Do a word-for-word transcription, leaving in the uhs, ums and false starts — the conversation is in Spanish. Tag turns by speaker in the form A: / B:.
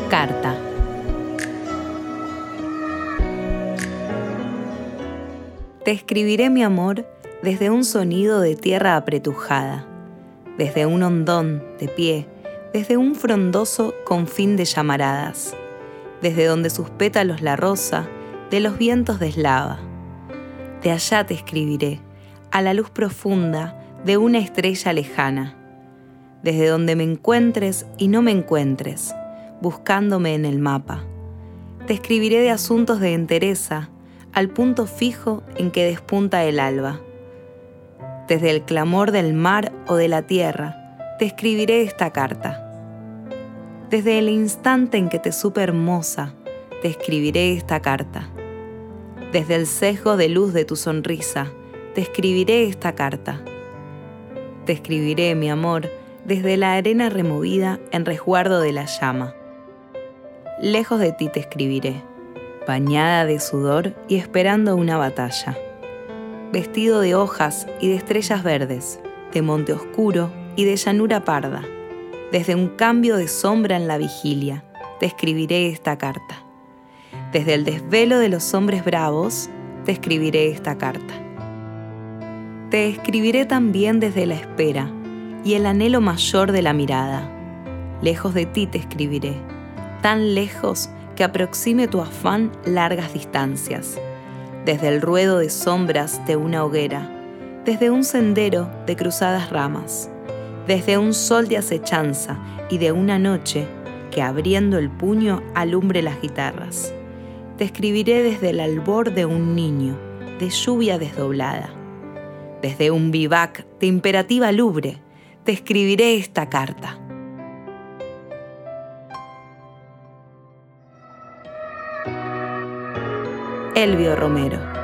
A: Carta. Te escribiré mi amor desde un sonido de tierra apretujada, desde un hondón de pie, desde un frondoso confín de llamaradas, desde donde sus pétalos la rosa de los vientos deslava. De allá te escribiré, a la luz profunda de una estrella lejana, desde donde me encuentres y no me encuentres, buscándome en el mapa. Te escribiré de asuntos de entereza, al punto fijo en que despunta el alba. Desde el clamor del mar o de la tierra, te escribiré esta carta. Desde el instante en que te supe hermosa, te escribiré esta carta. Desde el sesgo de luz de tu sonrisa, te escribiré esta carta. Te escribiré, mi amor, desde la arena removida en resguardo de la llama. Lejos de ti te escribiré, bañada de sudor y esperando una batalla. Vestido de hojas y de estrellas verdes, de monte oscuro y de llanura parda, desde un cambio de sombra en la vigilia, te escribiré esta carta. Desde el desvelo de los hombres bravos, te escribiré esta carta. Te escribiré también desde la espera y el anhelo mayor de la mirada. Lejos de ti te escribiré, tan lejos que aproxime tu afán largas distancias, desde el ruedo de sombras de una hoguera, desde un sendero de cruzadas ramas, desde un sol de acechanza y de una noche que abriendo el puño alumbre las guitarras. Te escribiré desde el albor de un niño, de lluvia desdoblada. Desde un vivac de imperativa lubre, te escribiré esta carta. Elvio Romero.